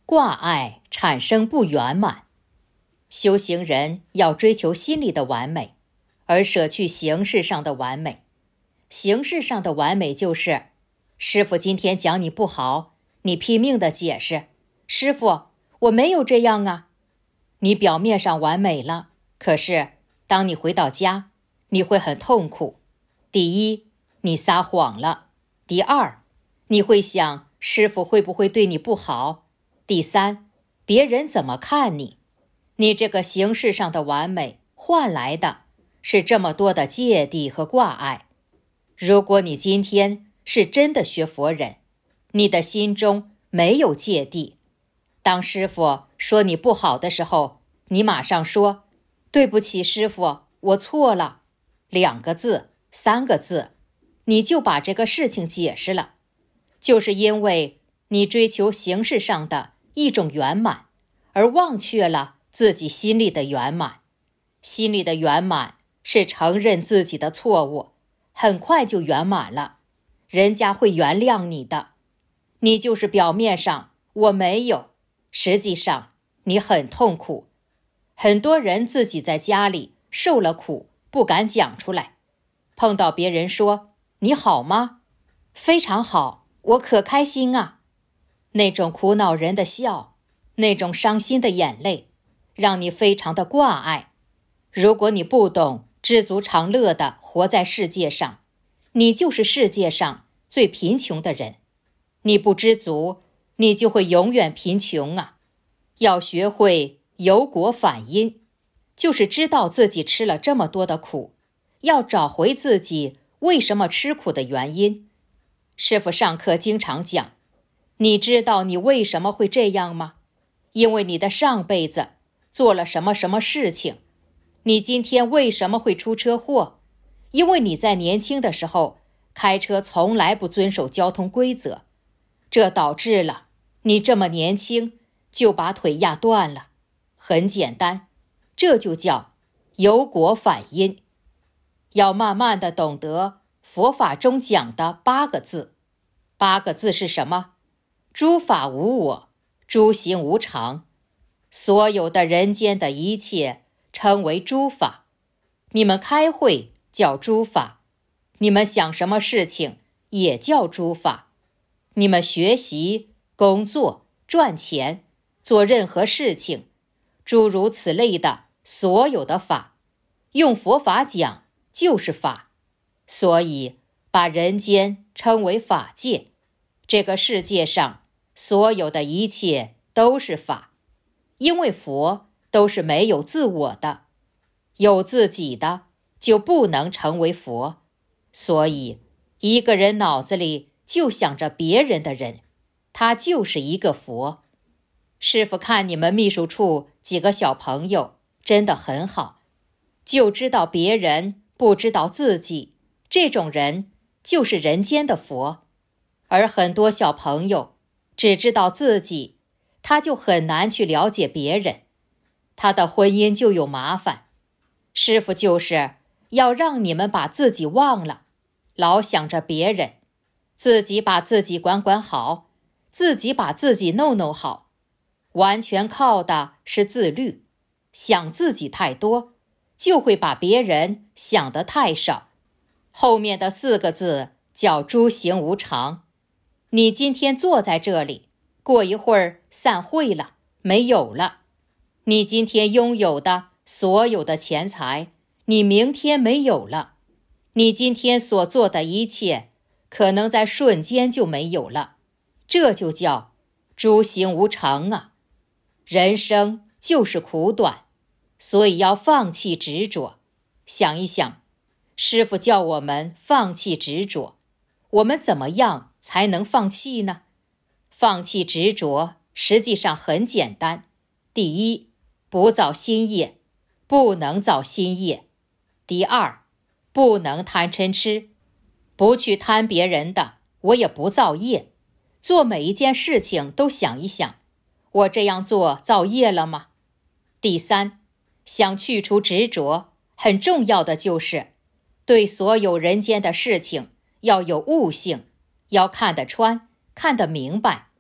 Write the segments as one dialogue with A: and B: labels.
A: 挂碍产生不圆满。修行人要追求心里的完美，而舍去形式上的完美。形式上的完美就是，师父今天讲你不好，你拼命地解释，师父，我没有这样啊。你表面上完美了，可是当你回到家，你会很痛苦。第一，你撒谎了；第二，你会想师父会不会对你不好；第三，别人怎么看你。你这个形式上的完美换来的是这么多的芥蒂和挂碍。如果你今天是真的学佛人，你的心中没有芥蒂，当师父说你不好的时候，你马上说对不起师父，我错了，2个字3个字，你就把这个事情解释了。就是因为你追求形式上的一种圆满，而忘却了自己心里的圆满。心里的圆满是承认自己的错误，很快就圆满了，人家会原谅你的。你就是表面上我没有，实际上你很痛苦。很多人自己在家里受了苦，不敢讲出来，碰到别人说你好吗？非常好，我可开心啊。那种苦恼人的笑，那种伤心的眼泪，让你非常的挂碍。如果你不懂知足常乐地活在世界上，你就是世界上最贫穷的人。你不知足，你就会永远贫穷啊。要学会由果反因，就是知道自己吃了这么多的苦，要找回自己为什么吃苦的原因。师父上课经常讲，你知道你为什么会这样吗？因为你的上辈子做了什么什么事情。你今天为什么会出车祸？因为你在年轻的时候开车从来不遵守交通规则，这导致了你这么年轻就把腿压断了。很简单，这就叫由果反因。要慢慢地懂得佛法中讲的8个字。8个字是什么？诸法无我，诸行无常。所有的人间的一切称为诸法。你们开会叫诸法，你们想什么事情也叫诸法。你们学习、工作、赚钱，做任何事情，诸如此类的所有的法，用佛法讲就是法。所以把人间称为法界。这个世界上所有的一切都是法，因为佛都是没有自我的，有自己的就不能成为佛。所以一个人脑子里就想着别人的人，他就是一个佛。师父看你们秘书处几个小朋友真的很好，就知道别人，不知道自己，这种人就是人间的佛。而很多小朋友只知道自己，他就很难去了解别人，他的婚姻就有麻烦。师父就是要让你们把自己忘了，老想着别人，自己把自己管管好，自己把自己弄弄好。完全靠的是自律，想自己太多，就会把别人想得太少。后面的4个字叫诸行无常。你今天坐在这里，过一会儿散会了，没有了。你今天拥有的所有的钱财，你明天没有了。你今天所做的一切，可能在瞬间就没有了。这就叫诸行无常啊。人生就是苦短，所以要放弃执着。想一想，师父叫我们放弃执着，我们怎么样才能放弃呢？放弃执着实际上很简单。第一，不造新业，不能造新业。第二，不能贪嗔痴，不去贪别人的，我也不造业。做每一件事情都想一想，我这样做造业了吗？第三，想去除执着，很重要的就是对所有人间的事情要有悟性，要看得穿，看得明白。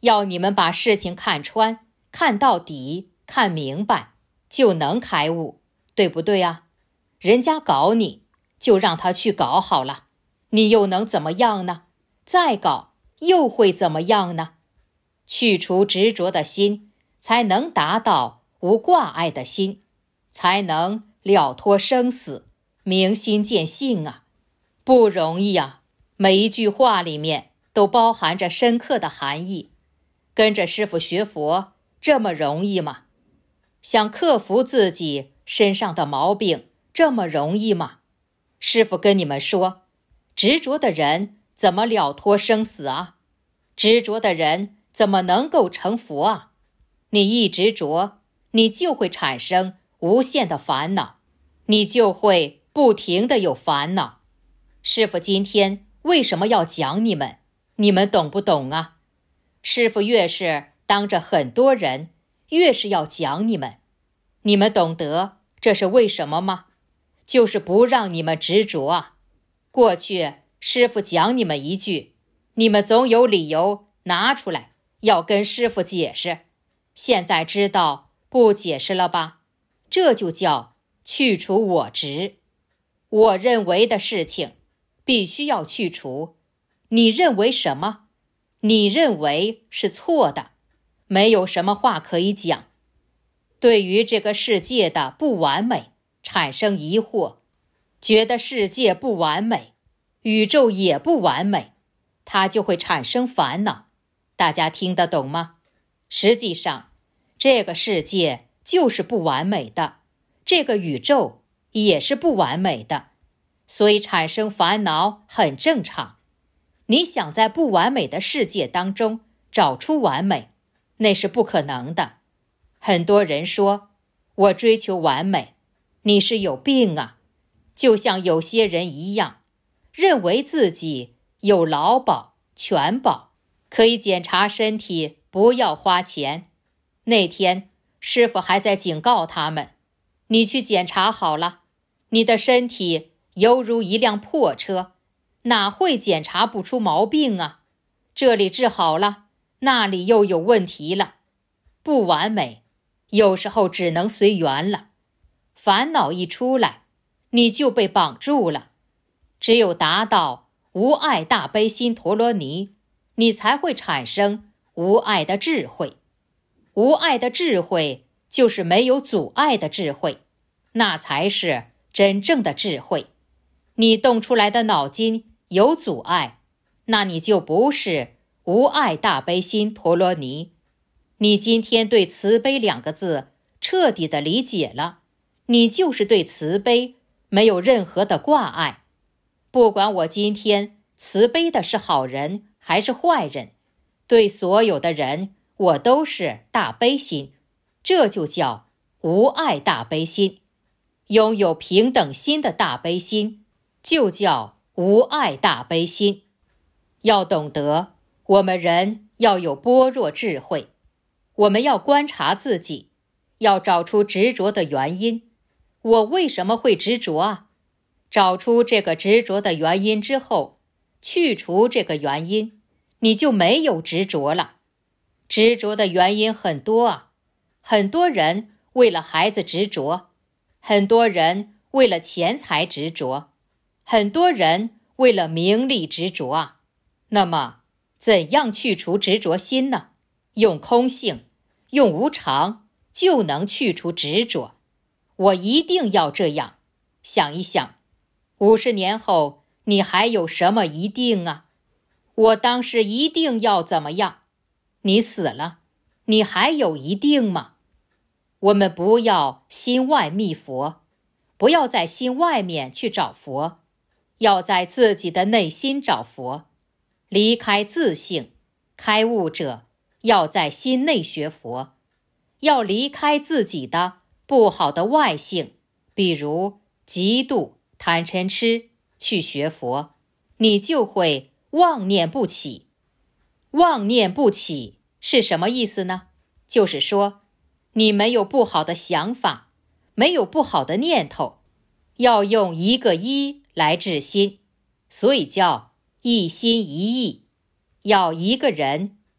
A: 要你们把事情看穿，看到底，看明白，就能开悟，对不对啊？人家搞你，就让他去搞好了，你又能怎么样呢？再搞又会怎么样呢？去除执着的心，才能达到无挂碍的心，才能了脱生死，明心见性啊！不容易啊，每一句话里面都包含着深刻的含义。跟着师父学佛，这么容易吗？想克服自己身上的毛病，这么容易吗？师父跟你们说，执着的人怎么了脱生死啊？执着的人怎么能够成佛啊？你一执着，你就会产生无限的烦恼，你就会不停地有烦恼。师父今天为什么要讲你们？你们懂不懂啊？师父越是当着很多人，越是要讲你们。你们懂得这是为什么吗？就是不让你们执着啊。过去师父讲你们一句，你们总有理由拿出来要跟师父解释。现在知道不解释了吧？这就叫去除我执。我认为的事情必须要去除。你认为什么？你认为是错的，没有什么话可以讲。对于这个世界的不完美产生疑惑，觉得世界不完美，宇宙也不完美，它就会产生烦恼。大家听得懂吗？实际上，这个世界就是不完美的，这个宇宙也是不完美的，所以产生烦恼很正常。你想在不完美的世界当中找出完美，那是不可能的。很多人说，我追求完美，你是有病啊！就像有些人一样，认为自己有劳保、全保，可以检查身体，不要花钱。那天师父还在警告他们，你去检查好了，你的身体犹如一辆破车，哪会检查不出毛病啊？这里治好了，那里又有问题了。不完美，有时候只能随缘了。烦恼一出来，你就被绑住了。只有达到无碍大悲心陀罗尼，你才会产生无碍的智慧。无碍的智慧就是没有阻碍的智慧，那才是真正的智慧。你动出来的脑筋有阻碍，那你就不是无碍大悲心陀罗尼。你今天对慈悲两个字彻底的理解了，你就是对慈悲没有任何的挂碍。不管我今天慈悲的是好人还是坏人，对所有的人我都是大悲心，这就叫无碍大悲心。拥有平等心的大悲心，就叫无碍大悲心。要懂得，我们人要有般若智慧，我们要观察自己，要找出执着的原因。我为什么会执着啊？找出这个执着的原因之后，去除这个原因，你就没有执着了。执着的原因很多啊，很多人为了孩子执着，很多人为了钱财执着，很多人为了名利执着啊。那么，怎样去除执着心呢？用空性，用无常，就能去除执着。我一定要这样。想一想，50年后你还有什么一定啊？我当时一定要怎么样？你死了，你还有一定吗？我们不要心外觅佛，不要在心外面去找佛，要在自己的内心找佛。离开自性，开悟者要在心内学佛，要离开自己的不好的外性，比如嫉妒、贪嗔痴，去学佛，你就会妄念不起。妄念不起是什么意思呢？就是说，你没有不好的想法，没有不好的念头，要用一个一来治心，所以叫一心一意。要一个人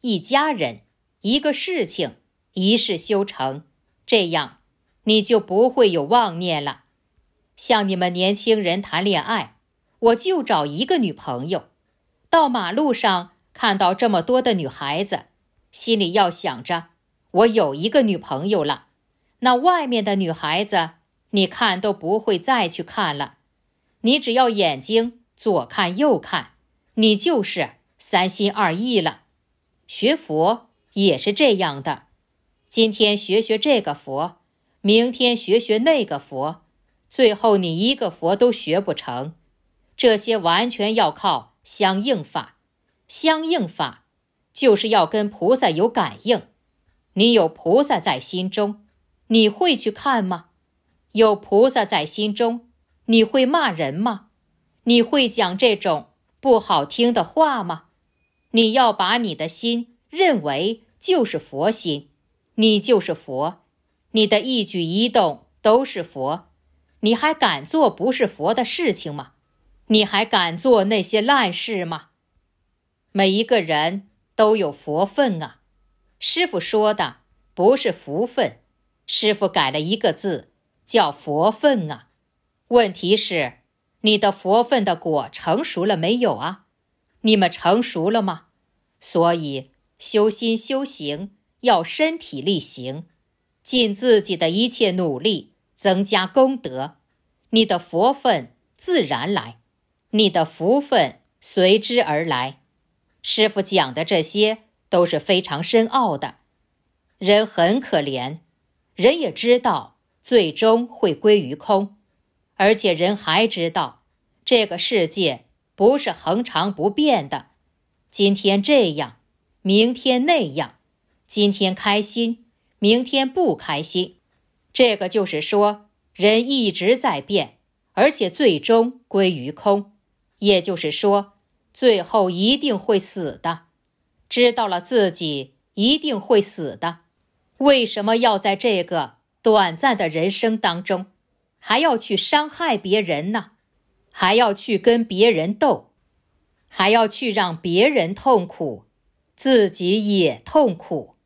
A: 一家人，一个事情，一事修成，这样你就不会有妄念了。像你们年轻人谈恋爱，我就找一个女朋友，到马路上看到这么多的女孩子，心里要想着我有一个女朋友了，那外面的女孩子你看都不会再去看了，你只要眼睛左看右看，你就是三心二意了。学佛也是这样的，今天学这个佛，明天学那个佛，最后你一个佛都学不成。这些完全要靠相应法，相应法就是要跟菩萨有感应。你有菩萨在心中，你会去看吗？有菩萨在心中，你会骂人吗？你会讲这种不好听的话吗？你要把你的心认为就是佛心，你就是佛，你的一举一动都是佛，你还敢做不是佛的事情吗？你还敢做那些烂事吗？每一个人都有佛分啊，师父说的不是福分，师父改了一个字，叫佛分啊。问题是，你的佛分的果成熟了没有啊？你们成熟了吗？所以修心修行要身体力行，尽自己的一切努力增加功德，你的佛分自然来，你的福分随之而来。师父讲的这些都是非常深奥的，人很可怜，人也知道最终会归于空，而且人还知道这个世界不是恒常不变的，今天这样，明天那样，今天开心，明天不开心。这个就是说，人一直在变，而且最终归于空，也就是说，最后一定会死的。知道了自己一定会死的，为什么要在这个短暂的人生当中，还要去伤害别人呢？还要去跟别人斗，还要去让别人痛苦，自己也痛苦。